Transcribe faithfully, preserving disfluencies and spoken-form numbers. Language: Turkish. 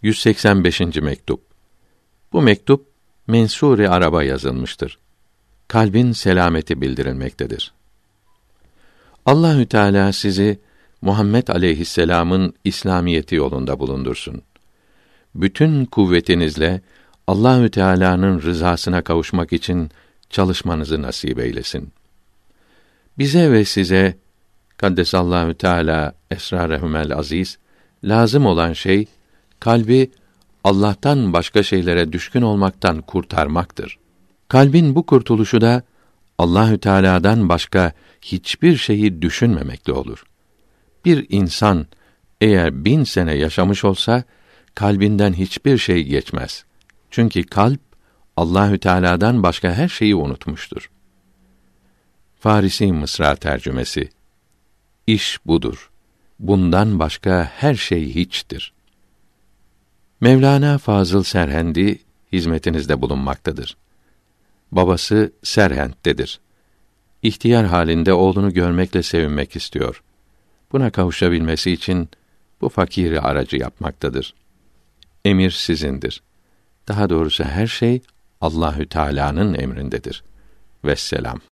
yüz seksen beşinci mektup. Bu mektup Mensûr-i Arab'a yazılmıştır. Kalbin selameti bildirilmektedir. Allahü Teala sizi Muhammed aleyhisselam'ın İslamiyeti yolunda bulundursun. Bütün kuvvetinizle Allahü Teala'nın rızasına kavuşmak için çalışmanızı nasip eylesin. Bize ve size Kaddesallahu Teala esrarehumel aziz lazım olan şey kalbi Allah'tan başka şeylere düşkün olmaktan kurtarmaktır. Kalbin bu kurtuluşu da Allahü Teala'dan başka hiçbir şeyi düşünmemekle olur. Bir insan eğer bin sene yaşamış olsa kalbinden hiçbir şey geçmez. Çünkü kalp Allahü Teala'dan başka her şeyi unutmuştur. Farisi Mısra tercümesi. İş budur. Bundan başka her şey hiçtir. Mevlana Fazıl Serhendi hizmetinizde bulunmaktadır. Babası Serhend'dedir. İhtiyar halinde oğlunu görmekle sevinmek istiyor. Buna kavuşabilmesi için bu fakiri aracı yapmaktadır. Emir sizindir. Daha doğrusu her şey Allahü Teala'nın emrindedir. Vesselam.